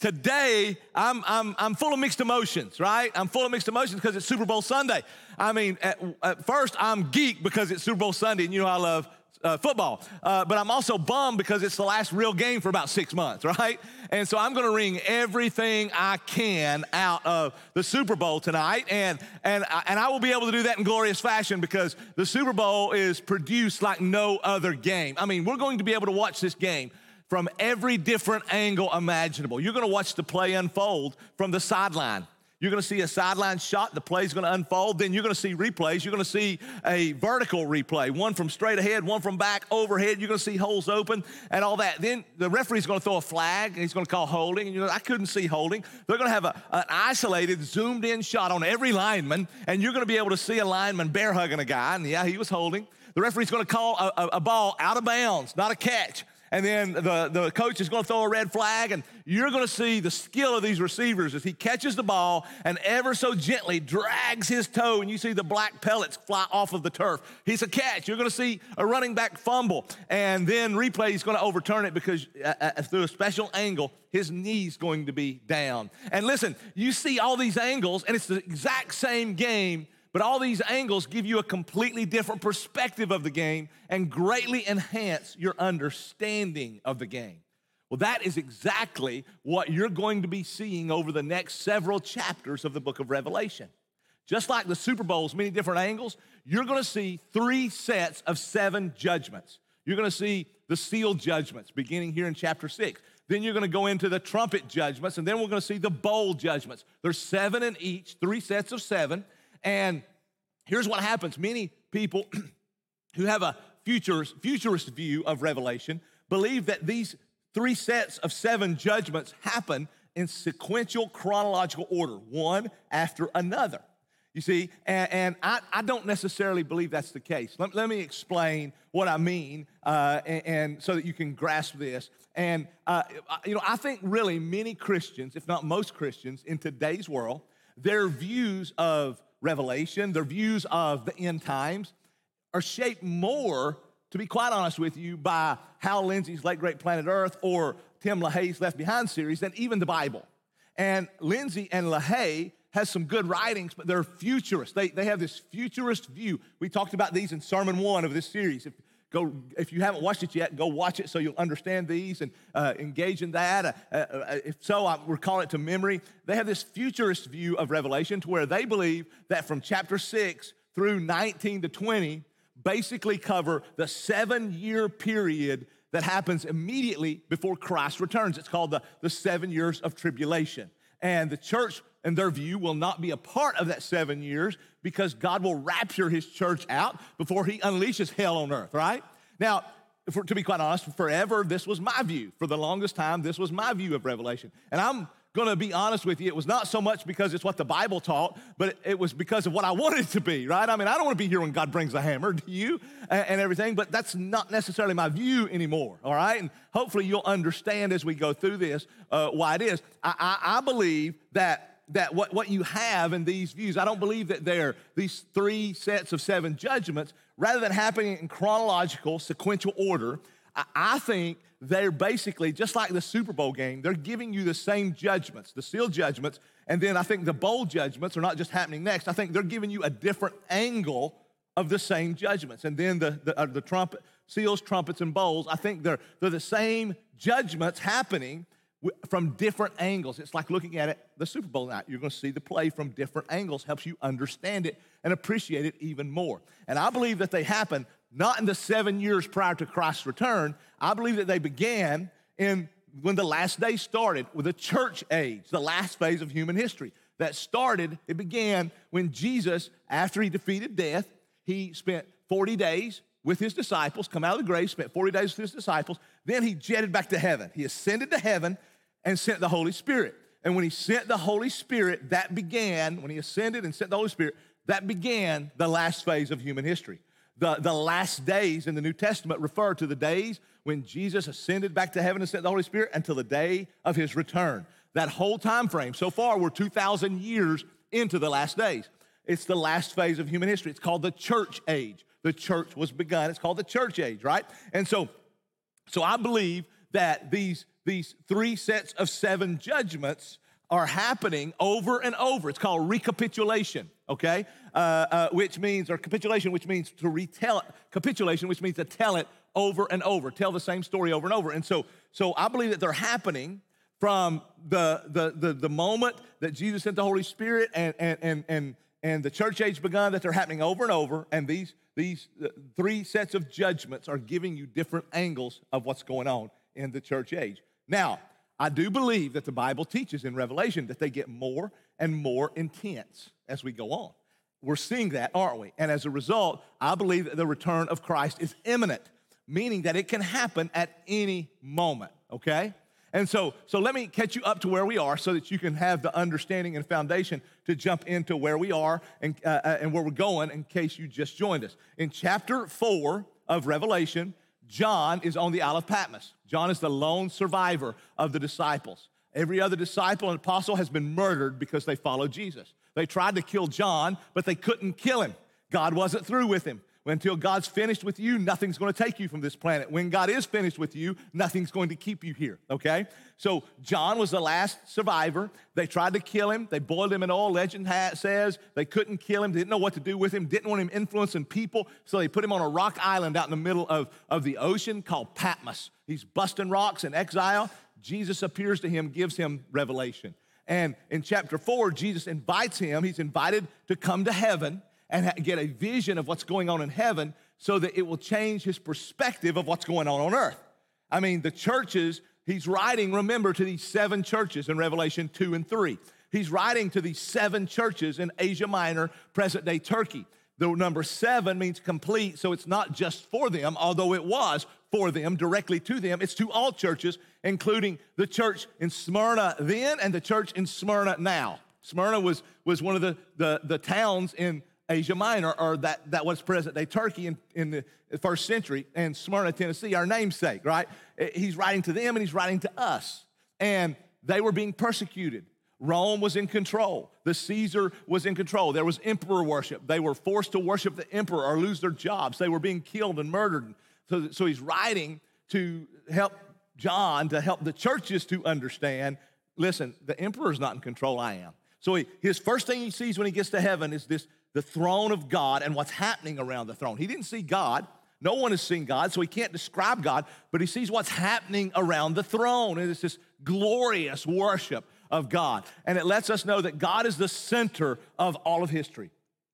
Today, I'm full of mixed emotions, right? I'm full of mixed emotions because it's Super Bowl Sunday. I mean, at first, I'm geeked because it's Super Bowl Sunday, and you know I love football. But I'm also bummed because it's the last real game for about 6 months, right? And so I'm going to wring everything I can out of the Super Bowl tonight, and I will be able to do that in glorious fashion because the Super Bowl is produced like no other game. I mean, we're going to be able to watch this game from every different angle imaginable. You're going to watch the play unfold from the sideline. You're going to see a sideline shot. The play's going to unfold. Then you're going to see replays. You're going to see a vertical replay, one from straight ahead, one from back, overhead. You're going to see holes open and all that. Then the referee's going to throw a flag, and he's going to call holding. And you're like, I couldn't see holding. They're going to have an isolated, zoomed-in shot on every lineman, and you're going to be able to see a lineman bear hugging a guy. And yeah, he was holding. The referee's going to call a ball out of bounds, not a catch. And then the coach is going to throw a red flag, and you're going to see the skill of these receivers as he catches the ball and ever so gently drags his toe, and you see the black pellets fly off of the turf. He's a catch. You're going to see a running back fumble, and then replay is going to overturn it because through a special angle, his knee's going to be down. And listen, you see all these angles, and it's the exact same game, but all these angles give you a completely different perspective of the game and greatly enhance your understanding of the game. Well, that is exactly what you're going to be seeing over the next several chapters of the book of Revelation. Just like the Super Bowl's many different angles, you're going to see 3 sets of 7 judgments. You're going to see the seal judgments beginning here in chapter 6. Then you're going to go into the trumpet judgments, and then we're going to see the bowl judgments. There's 7 in each, 3 sets of 7. And here's what happens. Many people who have a futurist view of Revelation believe that these 3 sets of 7 judgments happen in sequential chronological order, one after another. You see, and I don't necessarily believe that's the case. Let me explain what I mean, and so that you can grasp this. And, I think really many Christians, if not most Christians in today's world, their views of Revelation, their views of the end times are shaped more, to be quite honest with you, by Hal Lindsey's Late Great Planet Earth or Tim LaHaye's Left Behind series than even the Bible. And Lindsey and LaHaye has some good writings, but they're futurists. They have this futurist view. We talked about these in Sermon 1 of this series. If you haven't watched it yet, go watch it so you'll understand these and engage in that. If so, I recall it to memory. They have this futurist view of Revelation to where they believe that from chapter 6 through 19 to 20 basically cover the 7-year period that happens immediately before Christ returns. It's called the 7 years of tribulation. And the church, in their view, will not be a part of that 7 years because God will rapture his church out before he unleashes hell on earth, right? Now, to be quite honest, forever, this was my view. For the longest time, this was my view of Revelation. And I'm going to be honest with you, it was not so much because it's what the Bible taught, but it was because of what I wanted it to be, right? I mean, I don't want to be here when God brings the hammer, do you? And everything, but that's not necessarily my view anymore, all right? And hopefully you'll understand as we go through this why it is. I believe that what you have in these views, I don't believe that they're these 3 sets of 7 judgments, rather than happening in chronological, sequential order. I think they're basically, just like the Super Bowl game, they're giving you the same judgments, the seal judgments, and then I think the bowl judgments are not just happening next. I think they're giving you a different angle of the same judgments. And then the trumpet, seals, trumpets, and bowls, I think they're the same judgments happening from different angles. It's like looking at it the Super Bowl night. You're going to see the play from different angles, helps you understand it and appreciate it even more. And I believe that they happen not in the 7 years prior to Christ's return. I believe that they began when the last day started with the church age, the last phase of human history. It began when Jesus, after he defeated death, he spent 40 days with his disciples, come out of the grave, spent 40 days with his disciples. Then he jetted back to heaven. He ascended to heaven and sent the Holy Spirit. And when he sent the Holy Spirit, when he ascended and sent the Holy Spirit, that began the last phase of human history. The last days in the New Testament refer to the days when Jesus ascended back to heaven and sent the Holy Spirit until the day of his return. That whole time frame, so far, we're 2,000 years into the last days. It's the last phase of human history. It's called the church age. The church was begun. It's called the church age, right? And so I believe that these these 3 sets of 7 judgments are happening over and over. It's called recapitulation, okay? Capitulation, which means to retell it. Capitulation, which means to tell it over and over, tell the same story over and over. And so I believe that they're happening from the moment that Jesus sent the Holy Spirit and the church age begun, that they're happening over and over. And these 3 sets of judgments are giving you different angles of what's going on in the church age. Now, I do believe that the Bible teaches in Revelation that they get more and more intense as we go on. We're seeing that, aren't we? And as a result, I believe that the return of Christ is imminent, meaning that it can happen at any moment, okay? And so let me catch you up to where we are so that you can have the understanding and foundation to jump into where we are and where we're going in case you just joined us. In chapter 4 of Revelation, John is on the Isle of Patmos. John is the lone survivor of the disciples. Every other disciple and apostle has been murdered because they followed Jesus. They tried to kill John, but they couldn't kill him. God wasn't through with him. Until God's finished with you, nothing's going to take you from this planet. When God is finished with you, nothing's going to keep you here, okay? So John was the last survivor. They tried to kill him. They boiled him in oil. Legend says they couldn't kill him. They didn't know what to do with him. Didn't want him influencing people. So they put him on a rock island out in the middle of the ocean called Patmos. He's busting rocks in exile. Jesus appears to him, gives him revelation. And in chapter 4, Jesus invites him. He's invited to come to heaven and get a vision of what's going on in heaven so that it will change his perspective of what's going on earth. I mean, the churches, he's writing, remember, to these 7 churches in Revelation 2 and 3. He's writing to these 7 churches in Asia Minor, present-day Turkey. The number 7 means complete, so it's not just for them, although it was for them, directly to them. It's to all churches, including the church in Smyrna then and the church in Smyrna now. Smyrna was one of the towns in Asia Minor, or that was present-day Turkey in the first century, and Smyrna, Tennessee, our namesake, right? He's writing to them and he's writing to us. And they were being persecuted. Rome was in control. The Caesar was in control. There was emperor worship. They were forced to worship the emperor or lose their jobs. They were being killed and murdered. So he's writing to help John, to help the churches to understand, listen, the emperor's not in control, I am. So his first thing he sees when he gets to heaven is the throne of God and what's happening around the throne. He didn't see God. No one has seen God, so he can't describe God, but he sees what's happening around the throne. And it's this glorious worship of God. And it lets us know that God is the center of all of history.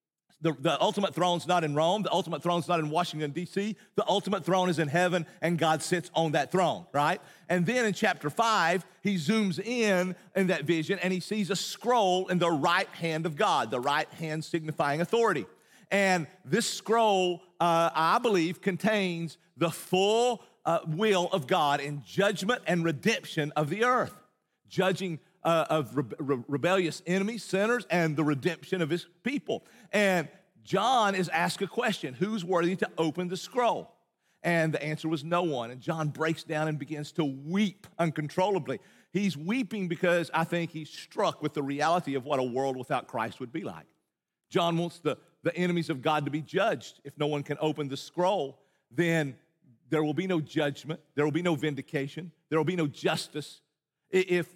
The ultimate throne's not in Rome. The ultimate throne's not in Washington, D.C. The ultimate throne is in heaven, and God sits on that throne, right? And then in chapter 5, he zooms in that vision, and he sees a scroll in the right hand of God, the right hand signifying authority. And this scroll, I believe, contains the full will of God in judgment and redemption of the earth, judging of rebellious enemies, sinners, and the redemption of his people. And John is asked a question: who's worthy to open the scroll? And the answer was no one. And John breaks down and begins to weep uncontrollably. He's weeping because I think he's struck with the reality of what a world without Christ would be like. John wants the enemies of God to be judged. If no one can open the scroll, then there will be no judgment. There will be no vindication. There will be no justice. If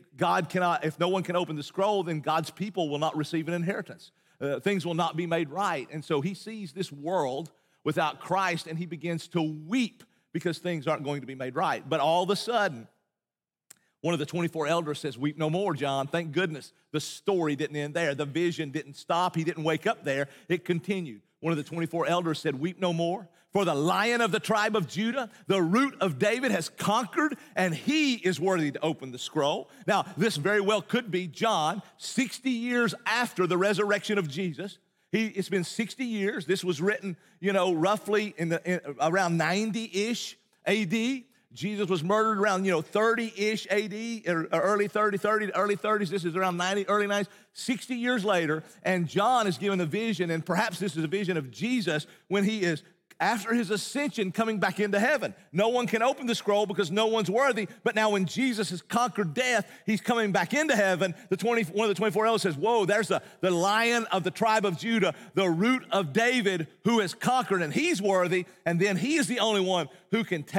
no one can open the scroll, then God's people will not receive an inheritance. Things will not be made right. And so he sees this world without Christ, and he begins to weep because things aren't going to be made right. But all of a sudden, one of the 24 elders says, "Weep no more, John." Thank goodness the story didn't end there. The vision didn't stop. He didn't wake up there. It continued. One of the 24 elders said, "Weep no more. For the Lion of the tribe of Judah, the Root of David, has conquered, and he is worthy to open the scroll." Now, this very well could be John, 60 years after the resurrection of Jesus. It's been 60 years. This was written, roughly around 90-ish AD. Jesus was murdered around, 30-ish AD, or early 30 to early 30s. This is around 90, early 90s, 60 years later. And John is given a vision, and perhaps this is a vision of Jesus when he is, after his ascension, coming back into heaven. No one can open the scroll because no one's worthy. But now when Jesus has conquered death, he's coming back into heaven. One of the 24 elders says, "Whoa, there's the Lion of the tribe of Judah, the Root of David, who has conquered, and he's worthy." And then he is the only one who can take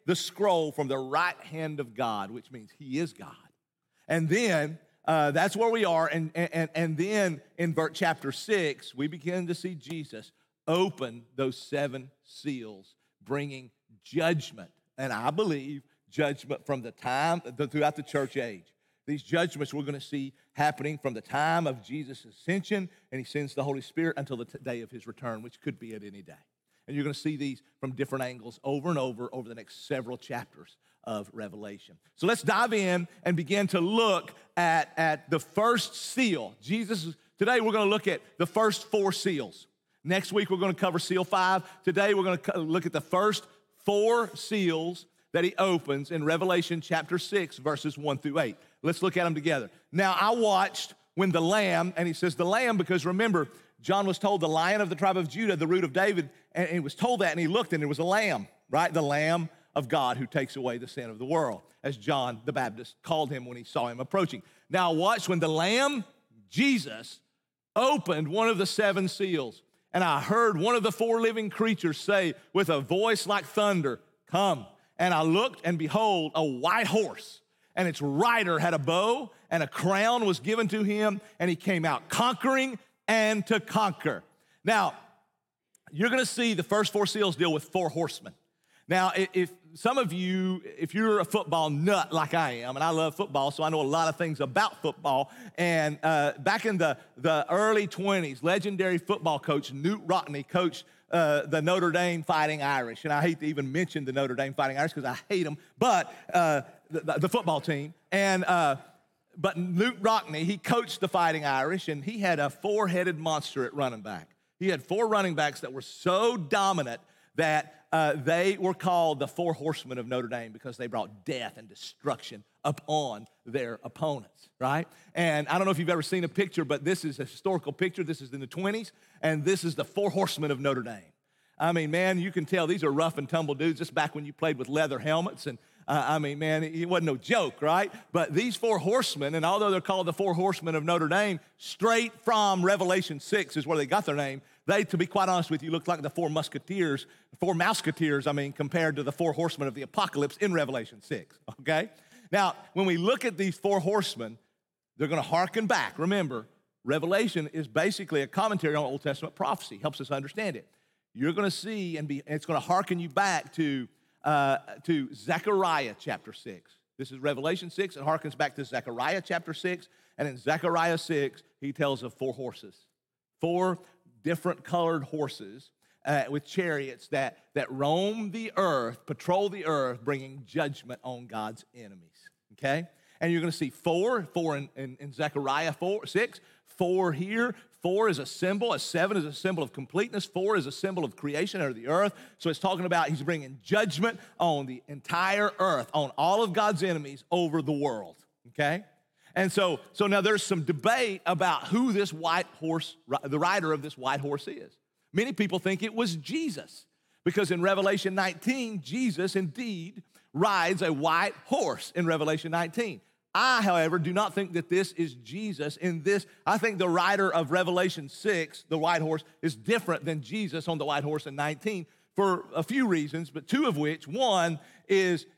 the scroll from the right hand of God, which means he is God. And then that's where we are. And then in chapter 6, we begin to see Jesus open those 7 seals, bringing judgment. And I believe judgment from the time throughout the church age. These judgments we're going to see happening from the time of Jesus' ascension, and he sends the Holy Spirit until the day of his return, which could be at any day. And you're going to see these from different angles over and over the next several chapters of Revelation. So let's dive in and begin to look at the first seal. Today we're going to look at the first 4 seals. Next week we're going to cover seal 5. Today we're going to look at the first 4 seals that he opens in Revelation chapter 6, verses 1 through 8. Let's look at them together. Now, I watched when the Lamb, and he says the Lamb because remember, John was told the Lion of the tribe of Judah, the root of David, and he was told that, and he looked, and there was a lamb, right? The Lamb of God who takes away the sin of the world, as John the Baptist called him when he saw him approaching. Now, watch when the Lamb, Jesus, opened one of the 7 seals, and I heard one of the 4 living creatures say with a voice like thunder, "Come." And I looked, and behold, a white horse, and its rider had a bow, and a crown was given to him, and he came out conquering and to conquer. Now, you're going to see the first 4 seals deal with 4 horsemen. Now, if some of you, if you're a football nut like I am, and I love football, so I know a lot of things about football, and back in the early 20s, legendary football coach Knute Rockne coached the Notre Dame Fighting Irish. And I hate to even mention the Notre Dame Fighting Irish because I hate them, but the football team. But Knute Rockne, he coached the Fighting Irish, and he had a 4-headed monster at running back. He had 4 running backs that were so dominant that they were called the 4 horsemen of Notre Dame because they brought death and destruction upon their opponents, right? And I don't know if you've ever seen a picture, but this is a historical picture. This is in the 20s, and this is the 4 horsemen of Notre Dame. I mean, man, you can tell these are rough and tumble dudes just back when you played with leather helmets. And I mean, man, it wasn't no joke, right? But these 4 horsemen, and although they're called the 4 horsemen of Notre Dame, straight from Revelation 6 is where they got their name. They, to be quite honest with you, look like the 4 musketeers, 4 mouseketeers, compared to the 4 horsemen of the apocalypse in Revelation 6, okay? Now, when we look at these 4 horsemen, they're going to hearken back. Remember, Revelation is basically a commentary on Old Testament prophecy, helps us understand it. You're going to see, and it's going to hearken you back to Zechariah chapter 6. This is Revelation 6. It harkens back to Zechariah chapter 6. And in Zechariah 6, he tells of 4 horses, 4 different colored horses with chariots that roam the earth, patrol the earth, bringing judgment on God's enemies, okay? And you're going to see 4 in Zechariah 6, 4 here. 4 is a symbol, a 7 is a symbol of completeness, 4 is a symbol of creation or the earth. So it's talking about he's bringing judgment on the entire earth, on all of God's enemies over the world, okay? And so now there's some debate about who this white horse, the rider of this white horse is. Many people think it was Jesus because in Revelation 19, Jesus indeed rides a white horse in Revelation 19. I, however, do not think that this is Jesus in this. I think the rider of Revelation 6, the white horse, is different than Jesus on the white horse in 19 for a few reasons, but 2 of which, one is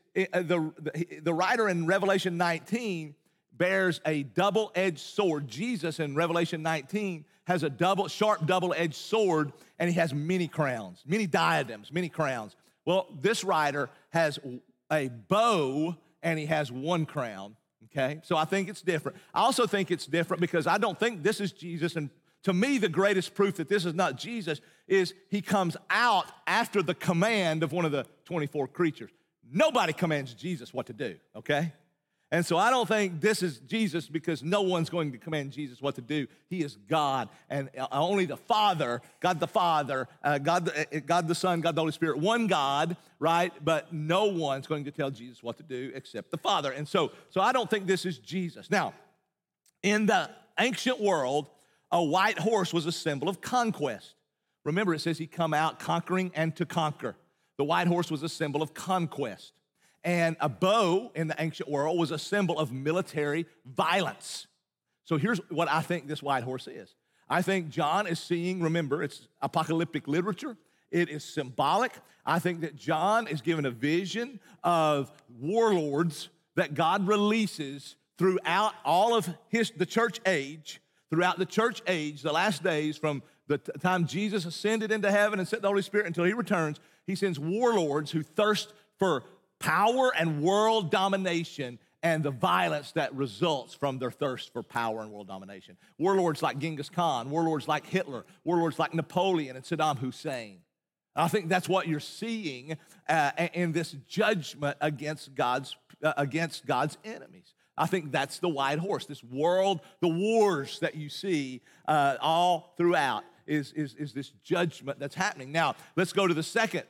the rider in Revelation 19 bears a double-edged sword. Jesus in Revelation 19 has a sharp double-edged sword, and he has many crowns, many diadems, many crowns. Well, this rider has a bow, and he has 1 crown. Okay, so I think it's different. I also think it's different because I don't think this is Jesus. And to me, the greatest proof that this is not Jesus is he comes out after the command of one of the 24 creatures. Nobody commands Jesus what to do, okay? And so I don't think this is Jesus because no one's going to command Jesus what to do. He is God, and only the Father, God the Father, God the Son, God the Holy Spirit, one God, right? But no one's going to tell Jesus what to do except the Father. And so I don't think this is Jesus. Now, in the ancient world, a white horse was a symbol of conquest. Remember, it says he come out conquering and to conquer. The white horse was a symbol of conquest. And a bow in the ancient world was a symbol of military violence. So here's what I think this white horse is. I think John is seeing, remember, it's apocalyptic literature, It is symbolic. I think that John is given a vision of warlords that God releases throughout all of the church age, the last days, from the time Jesus ascended into heaven and sent the Holy Spirit until he returns. He sends warlords who thirst for power and world domination and the violence that results from their thirst for power and world domination. Warlords like Genghis Khan, warlords like Hitler, warlords like Napoleon and Saddam Hussein. I think that's what you're seeing in this judgment against God's enemies. I think that's the white horse. This world, the wars that you see all throughout is this judgment that's happening. Now, let's go to the second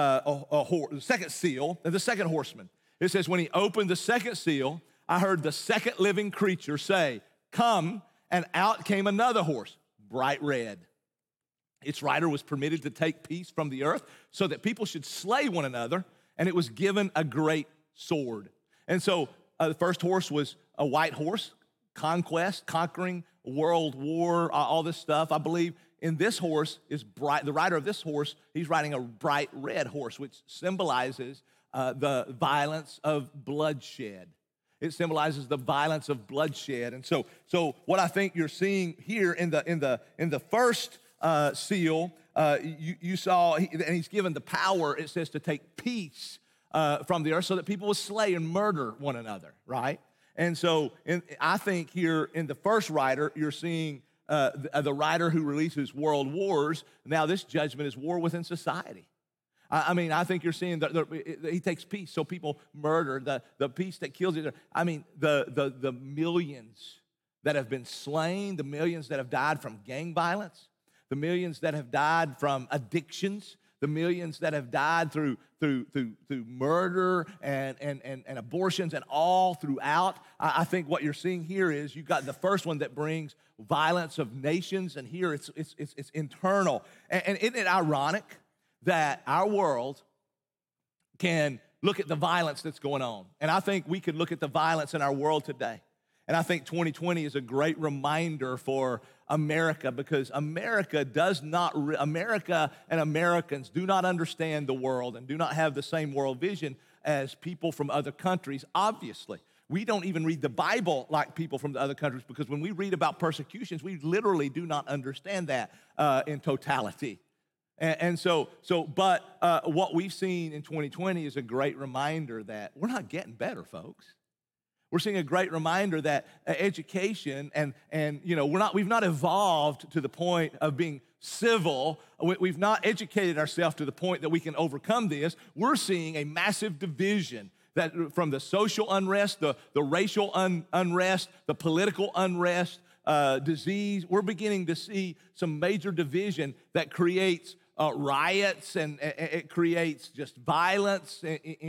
seal, the second horseman. It says, when he opened the second seal, I heard the second living creature say, "Come," and out came another horse, bright red. Its rider was permitted to take peace from the earth so that people should slay one another, and it was given a great sword. And so the first horse was a white horse, conquest, conquering, world war, all this stuff. I believe in this horse is bright. The rider of this horse, he's riding a bright red horse, which symbolizes the violence of bloodshed. It symbolizes the violence of bloodshed. And so what I think you're seeing here in the first seal, you saw, and he's given the power, it says, to take peace from the earth so that people will slay and murder one another, right? And so I think here in the first rider, you're seeing the rider who releases world wars. Now this judgment is war within society. I mean, I think you're seeing that he takes peace, so people murder, the peace that kills each other. I mean, the millions that have been slain, the millions that have died from gang violence, the millions that have died from addictions, the millions that have died through murder and abortions and all throughout. I think what you're seeing here is you've got the first one that brings violence of nations, and here it's internal. And isn't it ironic that our world can look at the violence that's going on? And I think we could look at the violence in our world today. And I think 2020 is a great reminder for America, because America and Americans do not understand the world and do not have the same world vision as people from other countries, obviously. We don't even read the Bible like people from the other countries, because when we read about persecutions, we literally do not understand that in totality. But what we've seen in 2020 is a great reminder that we're not getting better, folks. We're seeing a great reminder that education and we've not evolved to the point of being civil. We've not educated ourselves to the point that we can overcome this. We're seeing a massive division that from the social unrest, the racial unrest, the political unrest, disease. We're beginning to see some major division that creates riots, and it creates just violence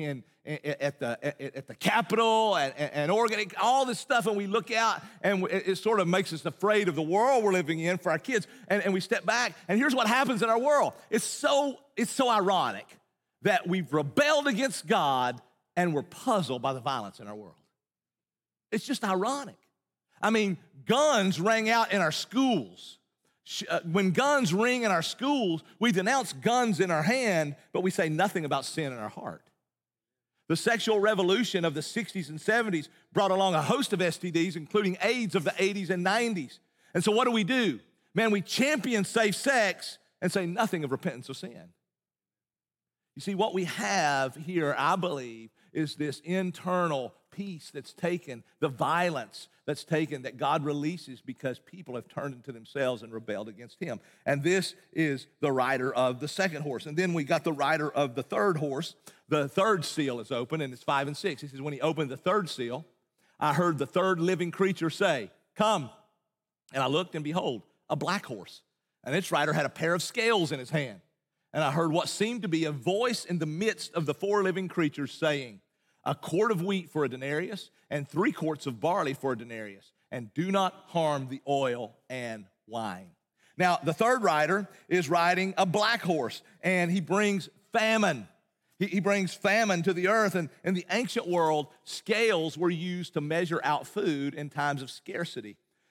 at the Capitol and Oregon, all this stuff. And we look out, and it sort of makes us afraid of the world we're living in for our kids. And we step back, and here's what happens in our world. It's so ironic that we've rebelled against God, and we're puzzled by the violence in our world. It's just ironic. I mean, guns rang out in our schools. When guns ring in our schools, we denounce guns in our hand, but we say nothing about sin in our heart. The sexual revolution of the 60s and 70s brought along a host of STDs, including AIDS of the 80s and 90s. And so what do? Man, we champion safe sex and say nothing of repentance of sin. You see, what we have here, I believe, is this internal peace that's taken, the violence that's taken, that God releases because people have turned into themselves and rebelled against him. And this is the rider of the second horse. And then we got the rider of the third horse. The third seal is open, and it's 5 and 6. He says, when he opened the third seal, I heard the third living creature say, "Come." And I looked, and behold, a black horse. And its rider had a pair of scales in his hand. And I heard what seemed to be a voice in the midst of the four living creatures saying, "A quart of wheat for a denarius, and 3 quarts of barley for a denarius, and do not harm the oil and wine." Now, the third rider is riding a black horse, and he brings famine. He brings famine to the earth, and in the ancient world, scales were used to measure out food in times of scarcity.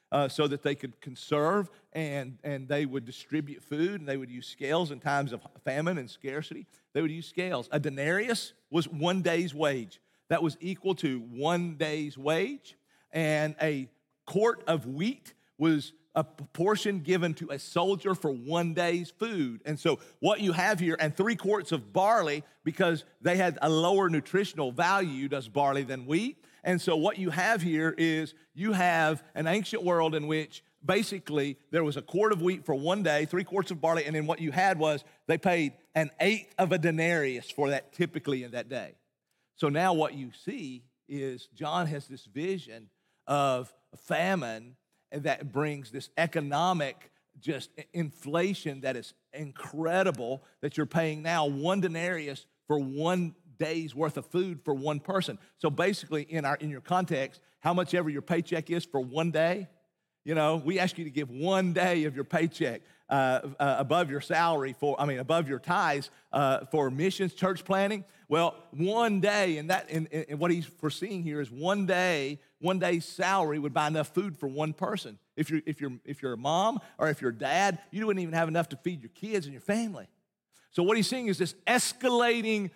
so that they could conserve, and they would distribute food, and they would use scales in times of famine and scarcity. They would use scales. A denarius was 1 day's wage. That was equal to 1 day's wage, and a quart of wheat was a portion given to a soldier for 1 day's food. And so what you have here, and 3 quarts of barley, because they had a lower nutritional value, does barley, than wheat. And so what you have here is you have an ancient world in which basically there was a quart of wheat for 1 day, 3 quarts of barley, and then what you had was they paid an eighth of a denarius for that typically in that day. So now what you see is John has this vision of famine that brings this economic just inflation that is incredible, that you're paying now 1 denarius for 1 day's worth of food for 1 person. So basically in your context, how much ever your paycheck is for 1 day, we ask you to give 1 day of your paycheck above your salary above your tithes for missions, church planting. Well, 1 day, and what he's foreseeing here is 1 day, 1 day's salary would buy enough food for 1 person. If you're a mom or if you're a dad, you wouldn't even have enough to feed your kids and your family. So what he's seeing is this escalating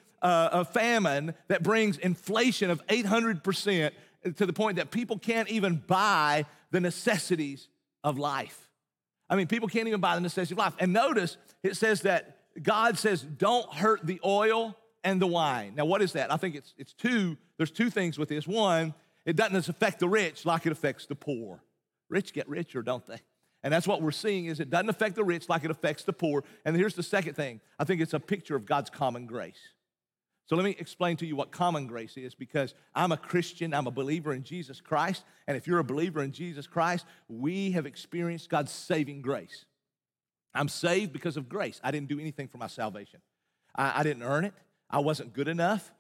famine that brings inflation of 800% to the point that people can't even buy the necessities of life. I mean, people can't even buy the necessities of life. And notice, it says that God says, don't hurt the oil and the wine. Now, what is that? I think it's two. There's 2 things with this. One, it doesn't affect the rich like it affects the poor. Rich get richer, don't they? And that's what we're seeing is it doesn't affect the rich like it affects the poor. And here's the second thing. I think it's a picture of God's common grace. So let me explain to you what common grace is, because I'm a Christian, I'm a believer in Jesus Christ, and if you're a believer in Jesus Christ, we have experienced God's saving grace. I'm saved because of grace. I didn't do anything for my salvation. I didn't earn it. I wasn't good enough.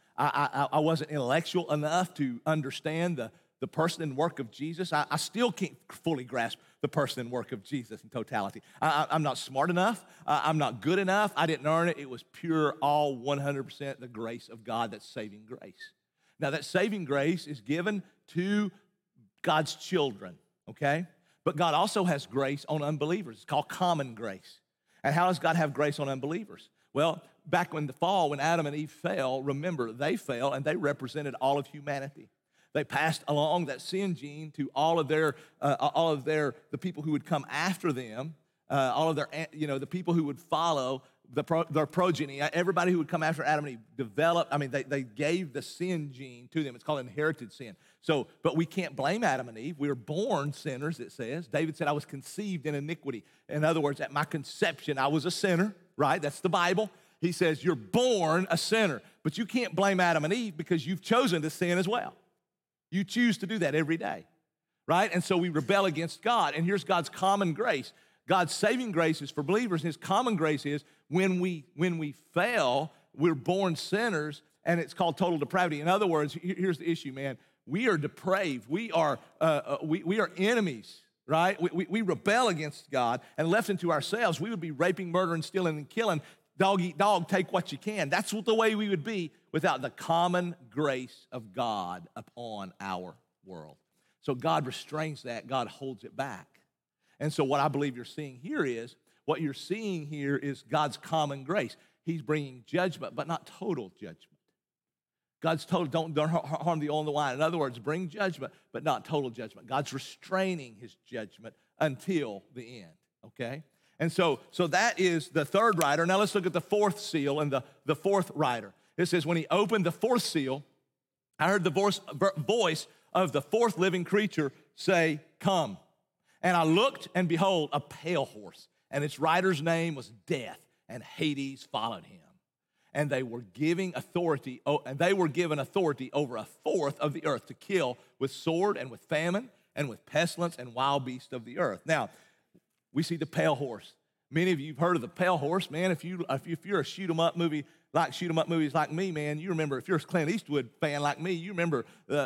I wasn't intellectual enough to understand the person and work of Jesus. I still can't fully grasp the person and work of Jesus in totality. I'm not smart enough. I'm not good enough. I didn't earn it. It was pure, all 100% the grace of God, that's saving grace. Now, that saving grace is given to God's children, okay? But God also has grace on unbelievers. It's called common grace. And how does God have grace on unbelievers? Well, back in the fall, when Adam and Eve fell, remember, they fell and they represented all of humanity. They passed along that sin gene to all of the people who would come after them, the people who would follow their progeny. Everybody who would come after Adam and Eve they gave the sin gene to them. It's called inherited sin. So, but we can't blame Adam and Eve. We were born sinners, it says. David said, I was conceived in iniquity. In other words, at my conception, I was a sinner, right? That's the Bible. He says, you're born a sinner. But you can't blame Adam and Eve because you've chosen to sin as well. You choose to do that every day, right? And so we rebel against God. And here's God's common grace. God's saving grace is for believers, and his common grace is when we fail, we're born sinners, and it's called total depravity. In other words, here's the issue, man. We are depraved. We are enemies, right? We rebel against God, and left into ourselves, we would be raping, murdering, stealing, and killing. Dog eat dog, take what you can. That's the way we would be without the common grace of God upon our world. So God restrains that. God holds it back. And so what I believe you're seeing here is God's common grace. He's bringing judgment, but not total judgment. God's total, don't harm the oil and the wine. In other words, bring judgment, but not total judgment. God's restraining his judgment until the end, okay? And so that is the third rider. Now let's look at the fourth seal and the fourth rider. It says, when he opened the fourth seal, I heard the voice of the fourth living creature say, come. And I looked, and behold, a pale horse, and its rider's name was Death, and Hades followed him. And they were given authority over a fourth of the earth to kill with sword and with famine and with pestilence and wild beasts of the earth. Now, we see the pale horse. Many of you have heard of the pale horse, man. If you're a shoot 'em up movies like me, man, you remember. If you're a Clint Eastwood fan like me, you remember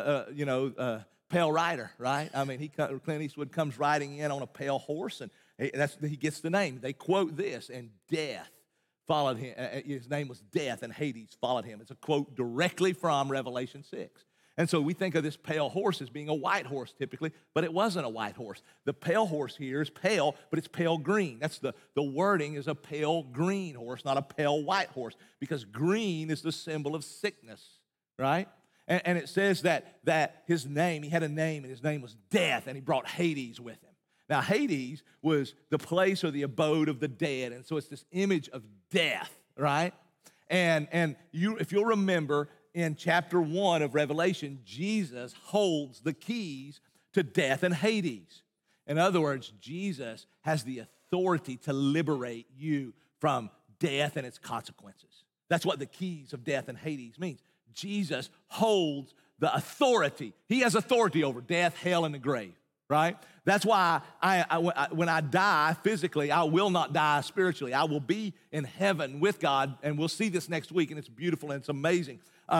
Pale Rider, right? I mean, Clint Eastwood comes riding in on a pale horse, and he gets the name. They quote this, and Death followed him. His name was Death, and Hades followed him. It's a quote directly from Revelation 6. And so we think of this pale horse as being a white horse typically, but it wasn't a white horse. The pale horse here is pale, but it's pale green. That's the wording is a pale green horse, not a pale white horse, because green is the symbol of sickness, right? And it says that his name, he had a name, and his name was Death, and he brought Hades with him. Now, Hades was the place or the abode of the dead, and so it's this image of death, right? And if you'll remember, in chapter 1 of Revelation, Jesus holds the keys to death and Hades. In other words, Jesus has the authority to liberate you from death and its consequences. That's what the keys of death and Hades means. Jesus holds the authority. He has authority over death, hell, and the grave, right? That's why when I die physically, I will not die spiritually. I will be in heaven with God, and we'll see this next week, and it's beautiful and it's amazing.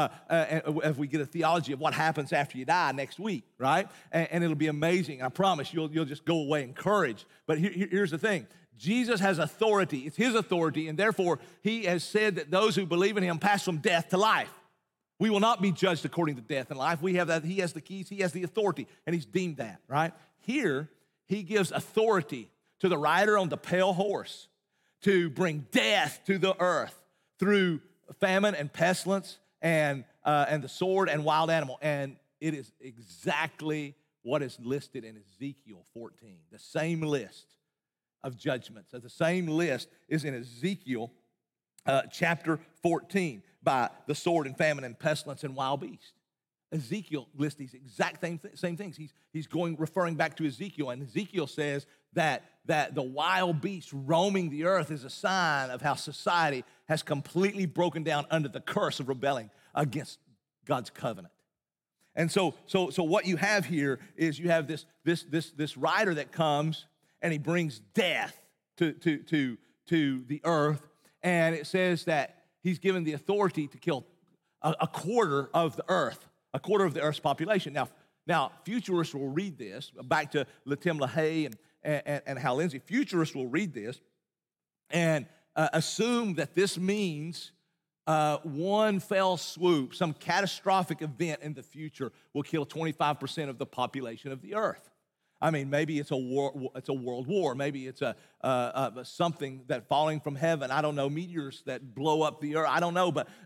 As we get a theology of what happens after you die next week, right? And it'll be amazing. I promise you'll just go away encouraged. But here's the thing. Jesus has authority. It's his authority, and therefore he has said that those who believe in him pass from death to life. We will not be judged according to death and life. We have that. He has the keys. He has the authority, and he's deemed that, right? Here, he gives authority to the rider on the pale horse to bring death to the earth through famine and pestilence and the sword and wild animal. And it is exactly what is listed in Ezekiel 14. The same list of judgments. The same list is in Ezekiel chapter 14 by the sword and famine and pestilence and wild beast. Ezekiel lists these exact same things. He's referring back to Ezekiel, and Ezekiel says that the wild beast roaming the earth is a sign of how society has completely broken down under the curse of rebelling against God's covenant. And so what you have here is you have this rider that comes and he brings death to the earth, and it says that he's given the authority to kill a quarter of the earth. A quarter of the earth's population. Now, futurists will read this, back to Tim LaHaye and Hal Lindsey. Futurists will read this and assume that this means one fell swoop, some catastrophic event in the future will kill 25% of the population of the earth. I mean, maybe it's a world war. Maybe it's something that falling from heaven. I don't know, meteors that blow up the earth. I don't know, but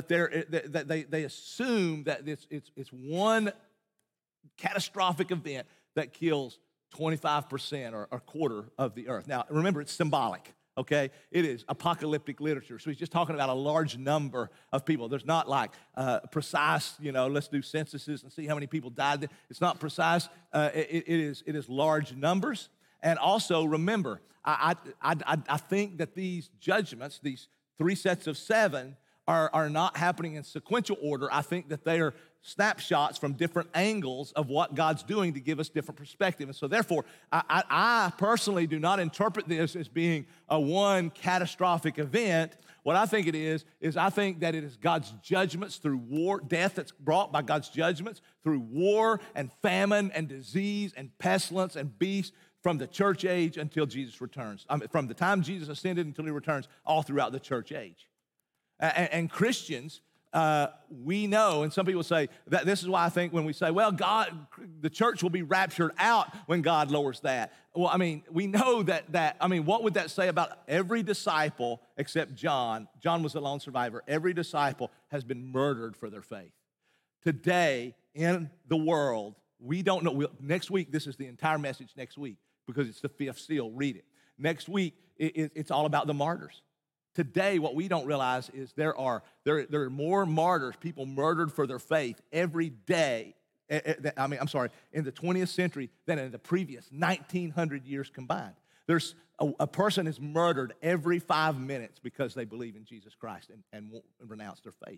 they assume that it's one catastrophic event that kills 25% or a quarter of the earth. Now, remember, it's symbolic. Okay, it is apocalyptic literature. So he's just talking about a large number of people. There's not like precise, let's do censuses and see how many people died. It's not precise. It is large numbers. And also remember, I think that these judgments, these 3 sets of 7, are not happening in sequential order. I think that they are snapshots from different angles of what God's doing to give us different perspective. And so therefore, I personally do not interpret this as being a one catastrophic event. What I think it is I think that it is God's judgments through war, death that's brought by God's judgments through war and famine and disease and pestilence and beast from the church age until Jesus returns. From the time Jesus ascended until he returns, all throughout the church age. And Christians, we know, and some people say that this is why I think when we say, well, the church will be raptured out when God lowers that. Well, I mean, we know that what would that say about every disciple except John? John was the lone survivor. Every disciple has been murdered for their faith. Today, in the world, we don't know. Next week, this is the entire message next week because it's the 5th seal. Read it. Next week, it's all about the martyrs. Today, what we don't realize is there are more martyrs, people murdered for their faith every day, in the 20th century than in the previous 1,900 years combined. There's a person is murdered every 5 minutes because they believe in Jesus Christ and won't renounce their faith.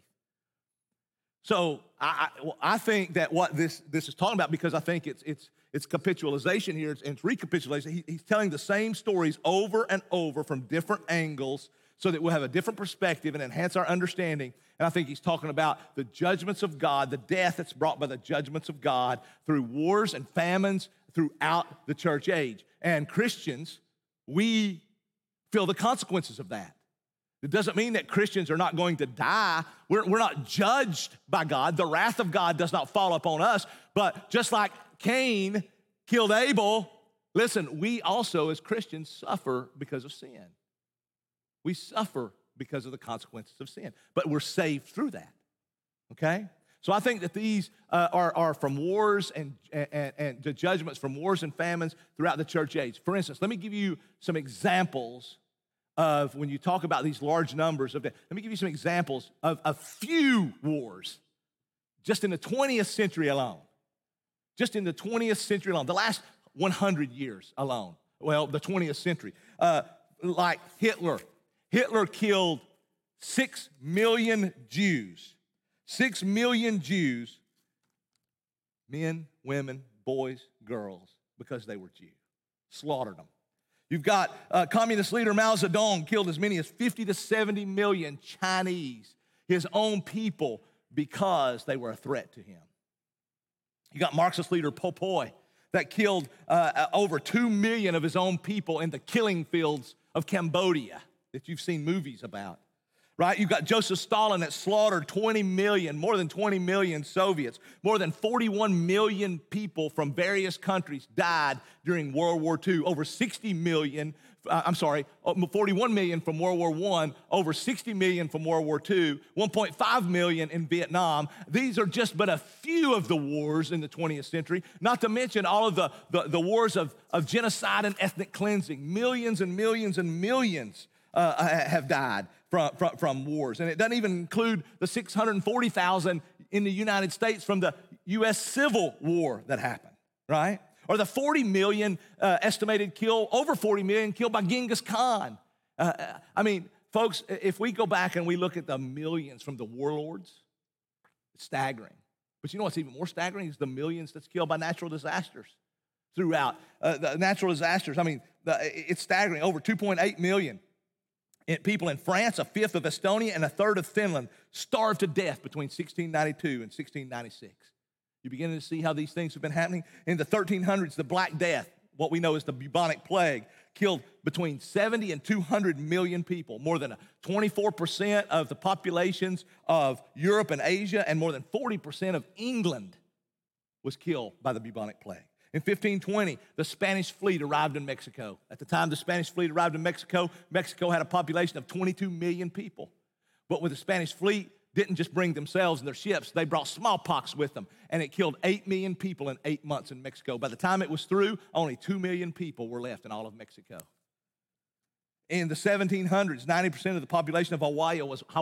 So I think that what this is talking about, because I think it's capitulation here, it's recapitulation. He's telling the same stories over and over from different angles, so that we'll have a different perspective and enhance our understanding. And I think he's talking about the judgments of God, the death that's brought by the judgments of God through wars and famines throughout the church age. And Christians, we feel the consequences of that. It doesn't mean that Christians are not going to die. We're not judged by God. The wrath of God does not fall upon us. But just like Cain killed Abel, listen, we also as Christians suffer because of sin. We suffer because of the consequences of sin. But we're saved through that, okay? So I think that these are from wars and the judgments from wars and famines throughout the church age. For instance, let me give you some examples of when you talk about these large numbers. Let me give you some examples of a few wars just in the 20th century alone. Just in the 20th century alone, the last 100 years alone. Well, the 20th century. Like Hitler. Hitler killed 6 million Jews. 6 million Jews, men, women, boys, girls, because they were Jews. Slaughtered them. You've got communist leader Mao Zedong killed as many as 50 to 70 million Chinese, his own people, because they were a threat to him. You got Marxist leader Pol Pot that killed over 2 million of his own people in the killing fields of Cambodia that you've seen movies about. Right? You've got Joseph Stalin that slaughtered 20 million, more than 20 million Soviets. More than 41 million people from various countries died during World War II. Over 60 million, 41 million from World War I, over 60 million from World War II, 1.5 million in Vietnam. These are just but a few of the wars in the 20th century, not to mention all of the wars of genocide and ethnic cleansing. Millions and millions and millions have died from wars. And it doesn't even include the 640,000 in the United States from the U.S. Civil War that happened, right? Or the 40 million over 40 million killed by Genghis Khan. I mean, folks, if we go back and we look at the millions from the warlords, it's staggering. But you know what's even more staggering is the millions that's killed by natural disasters throughout. The natural disasters, I mean, it's staggering. Over 2.8 million. People in France, a fifth of Estonia, and a third of Finland starved to death between 1692 and 1696. You're beginning to see how these things have been happening. In the 1300s, the Black Death, what we know as the bubonic plague, killed between 70 and 200 million people, more than 24% of the populations of Europe and Asia, and more than 40% of England was killed by the bubonic plague. In 1520, the Spanish fleet arrived in Mexico. At the time the Spanish fleet arrived in Mexico, Mexico had a population of 22 million people. But when the Spanish fleet didn't just bring themselves and their ships, they brought smallpox with them, and it killed 8 million people in 8 months in Mexico. By the time it was through, only 2 million people were left in all of Mexico. In the 1700s, 90% of the population of Hawaii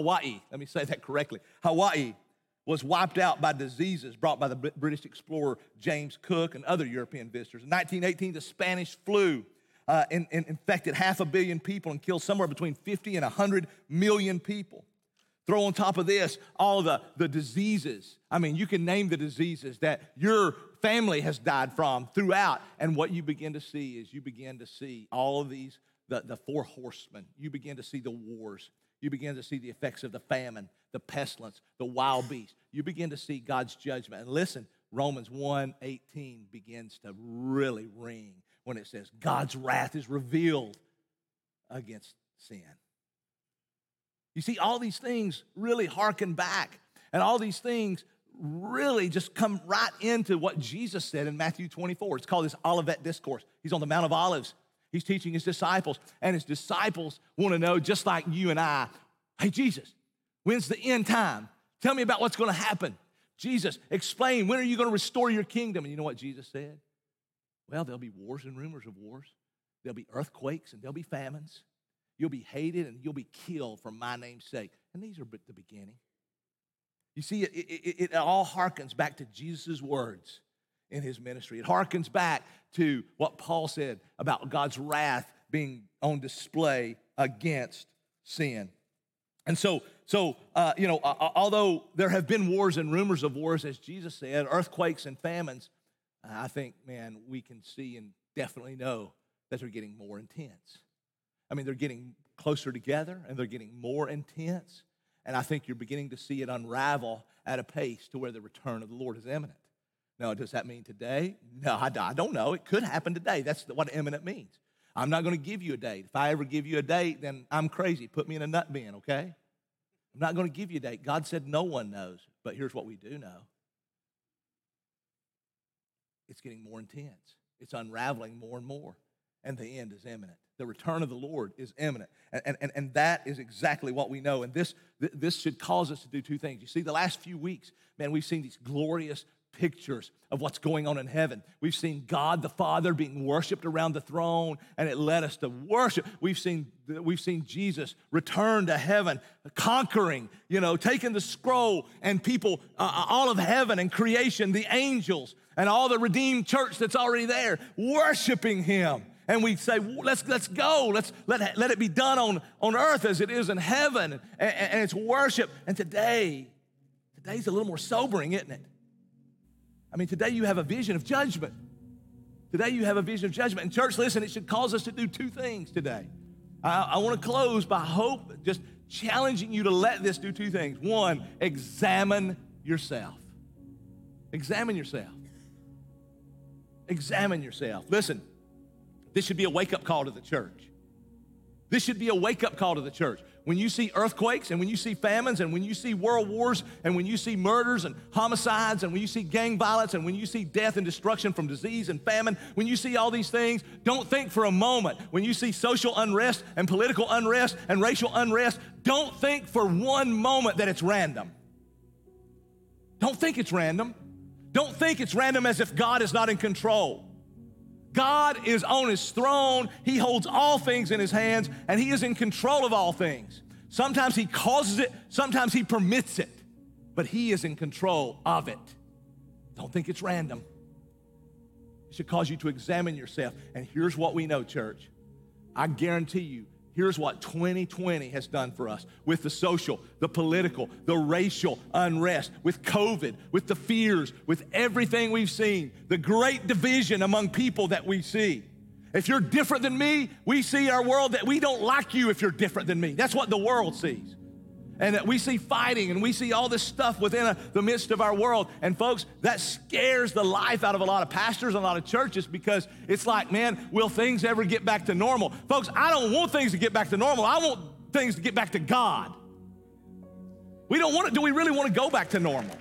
was wiped out by diseases brought by the British explorer James Cook and other European visitors. In 1918, the Spanish flu infected 500 million people and killed somewhere between 50 and 100 million people. Throw on top of this all the diseases. I mean, you can name the diseases that your family has died from throughout. And what you begin to see is all of these, the four horsemen. You begin to see the wars. You begin to see the effects of the famine, the pestilence, the wild beast. You begin to see God's judgment. And listen, Romans 1:18 begins to really ring when it says God's wrath is revealed against sin. You see, all these things really hearken back, and all these things really just come right into what Jesus said in Matthew 24. It's called his Olivet Discourse. He's on the Mount of Olives. He's teaching his disciples, and his disciples want to know, just like you and I, hey, Jesus, when's the end time? Tell me about what's going to happen. Jesus, explain, when are you going to restore your kingdom? And you know what Jesus said? Well, there'll be wars and rumors of wars. There'll be earthquakes and there'll be famines. You'll be hated and you'll be killed for my name's sake. And these are the beginning. You see, it all harkens back to Jesus' words in his ministry. It harkens back to what Paul said about God's wrath being on display against sin. And so although there have been wars and rumors of wars, as Jesus said, earthquakes and famines, I think, man, we can see and definitely know that they're getting more intense. I mean, they're getting closer together and they're getting more intense. And I think you're beginning to see it unravel at a pace to where the return of the Lord is imminent. Now, does that mean today? No, I don't know. It could happen today. That's what imminent means. I'm not going to give you a date. If I ever give you a date, then I'm crazy. Put me in a nut bin, okay? I'm not going to give you a date. God said no one knows, but here's what we do know. It's getting more intense. It's unraveling more and more, and the end is imminent. The return of the Lord is imminent, and that is exactly what we know, and this should cause us to do two things. You see, the last few weeks, man, we've seen these glorious pictures of what's going on in heaven. We've seen God the Father being worshiped around the throne, and it led us to worship. We've seen Jesus return to heaven, conquering, taking the scroll, and people, all of heaven and creation, the angels, and all the redeemed church that's already there, worshiping him. And we say, let's go. Let it be done on earth as it is in heaven, and it's worship. And today's a little more sobering, isn't it? I mean, today you have a vision of judgment. Today you have a vision of judgment. And church, listen, it should cause us to do two things today. I want to close by just challenging you to let this do two things. One, examine yourself. Examine yourself. Examine yourself. Listen, this should be a wake-up call to the church. This should be a wake-up call to the church. When you see earthquakes and when you see famines and when you see world wars and when you see murders and homicides and when you see gang violence and when you see death and destruction from disease and famine, when you see all these things, don't think for a moment. When you see social unrest and political unrest and racial unrest, don't think for one moment that it's random. Don't think it's random. Don't think it's random as if God is not in control. God is on his throne. He holds all things in his hands, and he is in control of all things. Sometimes he causes it, sometimes he permits it, but he is in control of it. Don't think it's random. It should cause you to examine yourself. And here's what we know, church. I guarantee you, here's what 2020 has done for us with the social, the political, the racial unrest, with COVID, with the fears, with everything we've seen, the great division among people that we see. If you're different than me, we see our world that we don't like you if you're different than me. That's what the world sees. And that we see fighting and we see all this stuff within the midst of our world. And folks, that scares the life out of a lot of pastors and a lot of churches because it's like, man, will things ever get back to normal? Folks, I don't want things to get back to normal. I want things to get back to God. Do we really want to go back to normal?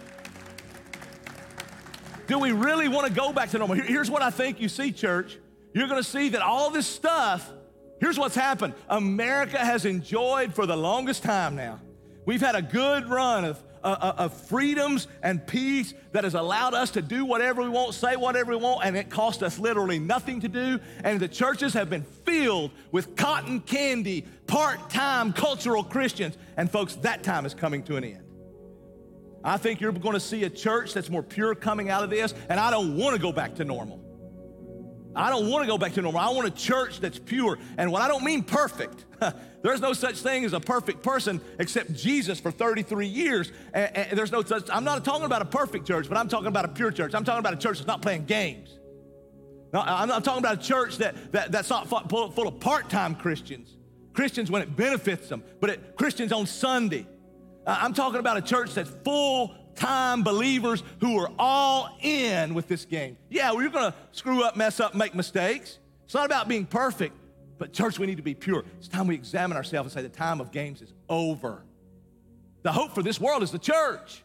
Do we really want to go back to normal? Here's what I think you see, church. You're going to see that all this stuff, here's what's happened. America has enjoyed for the longest time now. We've had a good run of freedoms and peace that has allowed us to do whatever we want, say whatever we want, and it cost us literally nothing to do. And the churches have been filled with cotton candy, part-time cultural Christians. And folks, that time is coming to an end. I think you're going to see a church that's more pure coming out of this, and I don't want to go back to normal. I don't want to go back to normal. I want a church that's pure. And what I don't mean perfect. There's no such thing as a perfect person except Jesus for 33 years. And there's no such, I'm not talking about a perfect church, but I'm talking about a pure church. I'm talking about a church that's not playing games. No, I'm not talking about a church that's not full of part-time Christians. Christians when it benefits them, but Christians on Sunday. I'm talking about a church that's full-time believers who are all in with this game. Yeah, we're gonna screw up, mess up, make mistakes. It's not about being perfect, but church, we need to be pure. It's time we examine ourselves and say the time of games is over. The hope for this world is the church.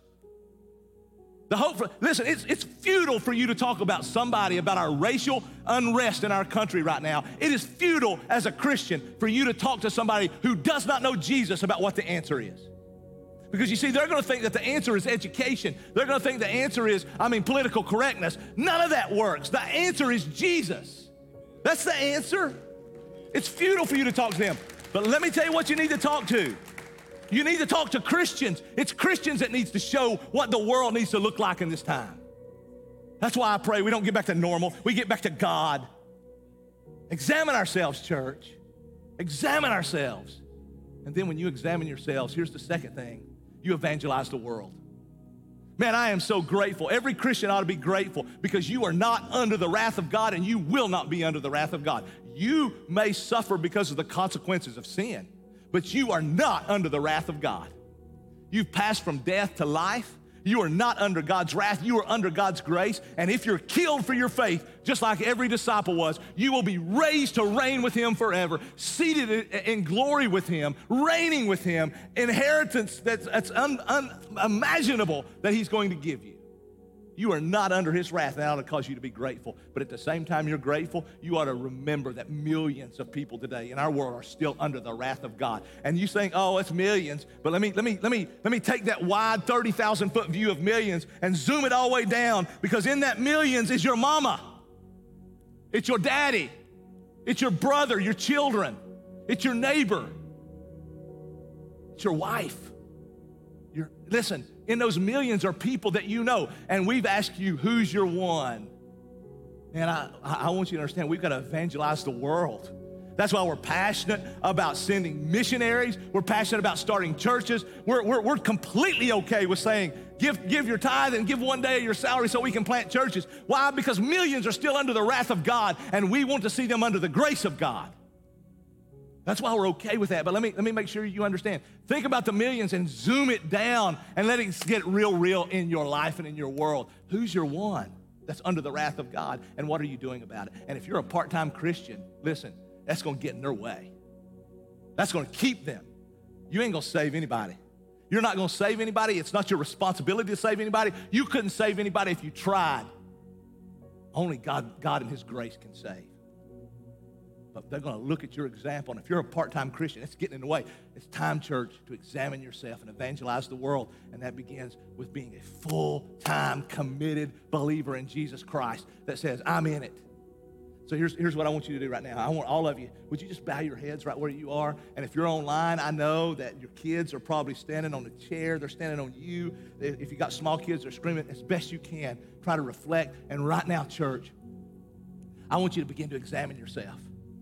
Listen, it's futile for you to talk about our racial unrest in our country right now. It is futile as a Christian for you to talk to somebody who does not know Jesus about what the answer is. Because you see, they're gonna think that the answer is education. They're gonna think the answer is, political correctness. None of that works. The answer is Jesus. That's the answer. It's futile for you to talk to them. But let me tell you what you need to talk to. You need to talk to Christians. It's Christians that needs to show what the world needs to look like in this time. That's why I pray we don't get back to normal. We get back to God. Examine ourselves, church. Examine ourselves. And then when you examine yourselves, here's the second thing. You evangelize the world. Man, I am so grateful. Every Christian ought to be grateful because you are not under the wrath of God and you will not be under the wrath of God. You may suffer because of the consequences of sin, but you are not under the wrath of God. You've passed from death to life. You are not under God's wrath. You are under God's grace. And if you're killed for your faith, just like every disciple was. You will be raised to reign with him forever, seated in glory with him, reigning with him, inheritance that's unimaginable that he's going to give you. You are not under his wrath, and that ought to cause you to be grateful. But at the same time you're grateful, you ought to remember that millions of people today in our world are still under the wrath of God. And you saying, oh, it's millions, but let me take that wide 30,000-foot view of millions and zoom it all the way down, because in that millions is your mama. It's your daddy. It's your brother, your children. It's your neighbor. It's your wife. Listen, in those millions are people that you know, and we've asked you, who's your one? And I want you to understand, we've got to evangelize the world. That's why we're passionate about sending missionaries. We're passionate about starting churches. We're completely okay with saying, give your tithe and give one day of your salary so we can plant churches. Why? Because millions are still under the wrath of God, and we want to see them under the grace of God. That's why we're okay with that. But let me make sure you understand. Think about the millions and zoom it down and let it get real in your life and in your world. Who's your one that's under the wrath of God, and what are you doing about it? And if you're a part-time Christian, listen, that's going to get in their way. That's going to keep them. You ain't going to save anybody. You're not going to save anybody. It's not your responsibility to save anybody. You couldn't save anybody if you tried. Only God in his grace can save. But they're going to look at your example, and if you're a part-time Christian, it's getting in the way. It's time, church, to examine yourself and evangelize the world, and that begins with being a full-time, committed believer in Jesus Christ that says, I'm in it. So here's what I want you to do right now. I want all of you, would you just bow your heads right where you are? And if you're online, I know that your kids are probably standing on a chair. They're standing on you. If you got small kids, they're screaming as best you can. Try to reflect. And right now, church, I want you to begin to examine yourself.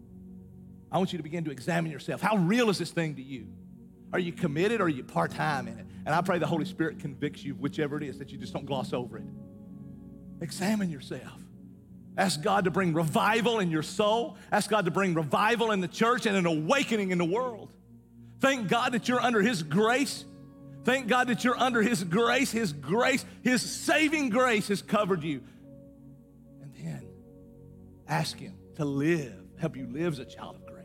I want you to begin to examine yourself. How real is this thing to you? Are you committed, or are you part-time in it? And I pray the Holy Spirit convicts you, whichever it is, that you just don't gloss over it. Examine yourself. Ask God to bring revival in your soul. Ask God to bring revival in the church and an awakening in the world. Thank God that you're under his grace. Thank God that you're under his grace. His grace, his saving grace has covered you. And then ask him to help you live as a child of grace.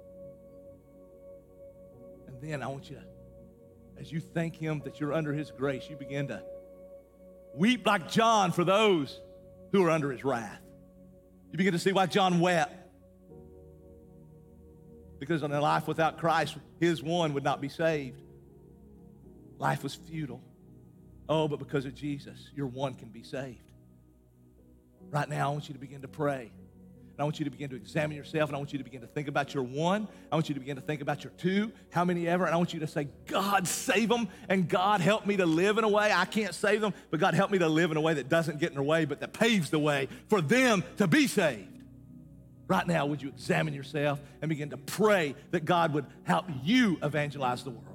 And then I want you to, as you thank him that you're under his grace, you begin to weep like John for those who are under his wrath. You begin to see why John wept. Because in a life without Christ, his one would not be saved. Life was futile. Oh, but because of Jesus, your one can be saved. Right now, I want you to begin to pray. And I want you to begin to examine yourself, and I want you to begin to think about your one. I want you to begin to think about your two, how many ever, and I want you to say, God, save them, and God, help me to live in a way. I can't save them, but God, help me to live in a way that doesn't get in their way, but that paves the way for them to be saved. Right now, would you examine yourself and begin to pray that God would help you evangelize the world?